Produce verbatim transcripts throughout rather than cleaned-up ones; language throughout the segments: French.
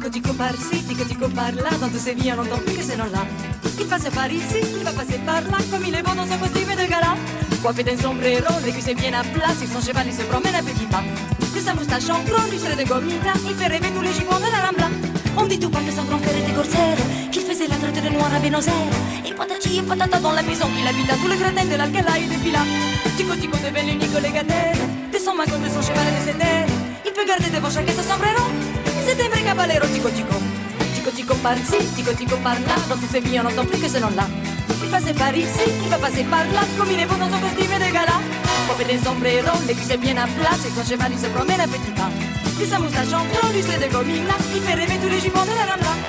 Tico tico par-ci, tico tico par-là, dans tous ces vies on n'entend plus que ces noms-là. Il passe par ici, il va passer par là, comme il est beau dans son costume de gala. Coiffé d'un sombrero, les cuisses bien à plat, sur son cheval il se promène à petits pas. De sa moustache en gros, lui serait de gomina, il fait rêver tous les jupons de la Rambla. On dit tout pas que son grand-père était corsaire, qu'il faisait la traite de noir à Buenos Aires. Et patati et patata dans la maison qu'il habita, tous les gratins de l'Alcala et des Pilas. Tico tico devient l'unique légataire de son magot, de son cheval et de ses terres. Il peut garder devant chacun son sombrero, c'est un vrai caballero. Tico tico, tico tico par-ci, tico tico par-là, dans tous ces vies on n'entend plus que ce nom-là. Il passe par ici, il va passer par là, comme il est beau dans son costume de gala. Coiffé des sombreros, les cuisses bien à plat, et son cheval il se promène à petits pas. De sa moustache en gros, lui c'est de gomina, il fait rêver tous les jupons de la Rambla.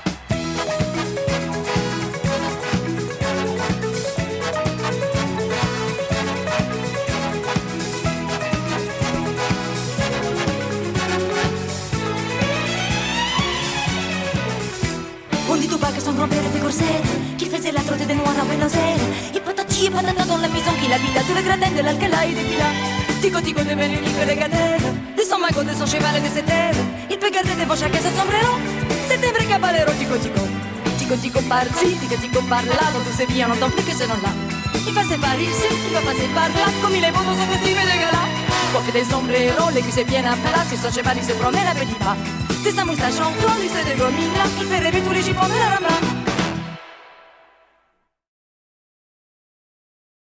On dit tout pas que son grand-père était corsaire, qu'il faisait la trotte des noirs à Buenos Aires. Et patati et patata dans la maison qu'il habita, tous les gratins de l'Alcala et des Pilas. Tico tico devient l'unique légataire de son magot, de son cheval et de ses terres. Il peut garder devant chacun son sombrero, c'est un vrai caballero. Tico tico, tico tico par-ci, tico tico par-là, dans tous ces vies on n'entend plus que ce nom-là. Il passe par ici, il va passer par là, comme il est beau dans son costume de gala. Coiffé des sombreros, les cuisses bien à plat, sur son cheval il se promène à petits pas. De sa moustache en gros, lui c'est de gomina, il fait rêver tous les jupons de la Rambla.